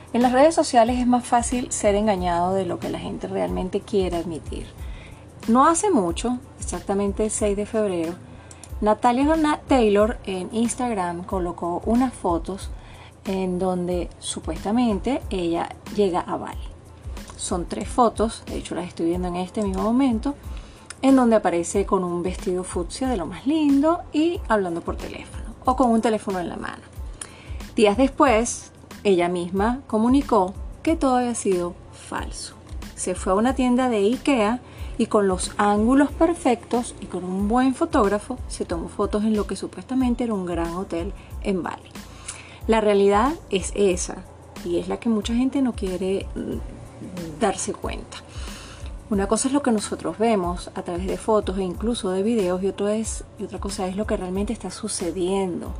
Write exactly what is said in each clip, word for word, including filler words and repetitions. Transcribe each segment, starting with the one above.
En las redes sociales es más fácil ser engañado de lo que la gente realmente quiere admitir. No hace mucho, exactamente el seis de febrero, Natalia Taylor en Instagram colocó unas fotos en donde supuestamente ella llega a Bali. Son tres fotos, de hecho las estoy viendo en este mismo momento, en donde aparece con un vestido fucsia de lo más lindo y hablando por teléfono o con un teléfono en la mano. Días después, ella misma comunicó que todo había sido falso. Se fue a una tienda de IKEA y con los ángulos perfectos y con un buen fotógrafo se tomó fotos en lo que supuestamente era un gran hotel en Bali. La realidad es esa y es la que mucha gente no quiere darse cuenta. Una cosa es lo que nosotros vemos a través de fotos e incluso de videos y, otro es, y otra cosa es lo que realmente está sucediendo.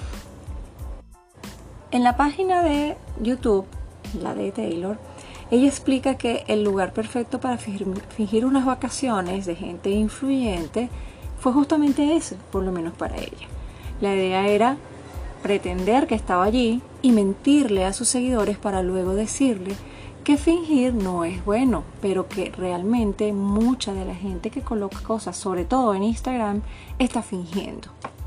En la página de YouTube, la de Taylor, ella explica que el lugar perfecto para fingir unas vacaciones de gente influyente fue justamente ese, por lo menos para ella. La idea era pretender que estaba allí y mentirle a sus seguidores para luego decirle que fingir no es bueno, pero que realmente mucha de la gente que coloca cosas, sobre todo en Instagram, está fingiendo.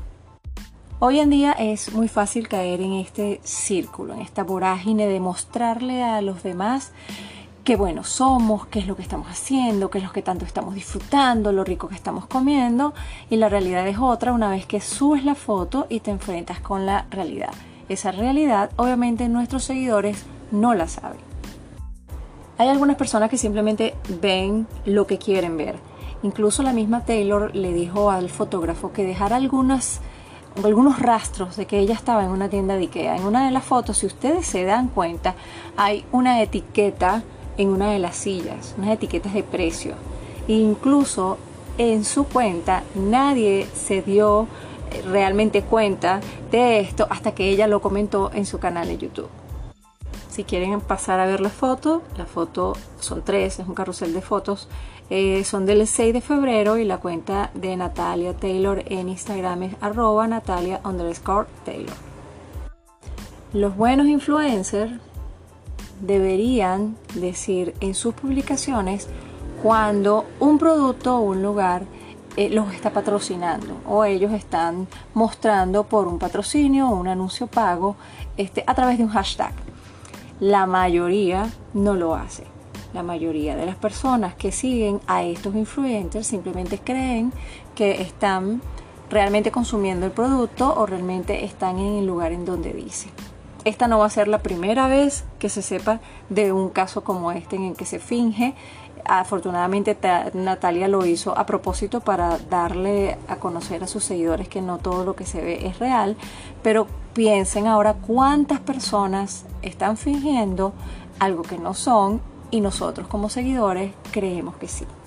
Hoy en día es muy fácil caer en este círculo, en esta vorágine de mostrarle a los demás qué buenos somos, qué es lo que estamos haciendo, qué es lo que tanto estamos disfrutando, lo rico que estamos comiendo, y la realidad es otra una vez que subes la foto y te enfrentas con la realidad. Esa realidad, obviamente, nuestros seguidores no la saben. Hay algunas personas que simplemente ven lo que quieren ver. Incluso la misma Taylor le dijo al fotógrafo que dejara algunas algunos rastros de que ella estaba en una tienda de IKEA. En una de las fotos, si ustedes se dan cuenta, hay una etiqueta en una de las sillas, unas etiquetas de precio. E incluso en su cuenta nadie se dio realmente cuenta de esto hasta que ella lo comentó en su canal de YouTube. Si quieren pasar a ver la foto, la foto son tres, es un carrusel de fotos. Eh, son del seis de febrero y la cuenta de Natalia Taylor en Instagram es arroba Natalia underscore Taylor. Los buenos influencers deberían decir en sus publicaciones cuando un producto o un lugar eh, los está patrocinando o ellos están mostrando por un patrocinio o un anuncio pago este, a través de un hashtag. La mayoría no lo hace. La mayoría de las personas que siguen a estos influencers simplemente creen que están realmente consumiendo el producto o realmente están en el lugar en donde dice. Esta no va a ser la primera vez que se sepa de un caso como este en el que se finge. Afortunadamente Natalia lo hizo a propósito para darle a conocer a sus seguidores que no todo lo que se ve es real, pero piensen ahora cuántas personas están fingiendo algo que no son y nosotros como seguidores creemos que sí.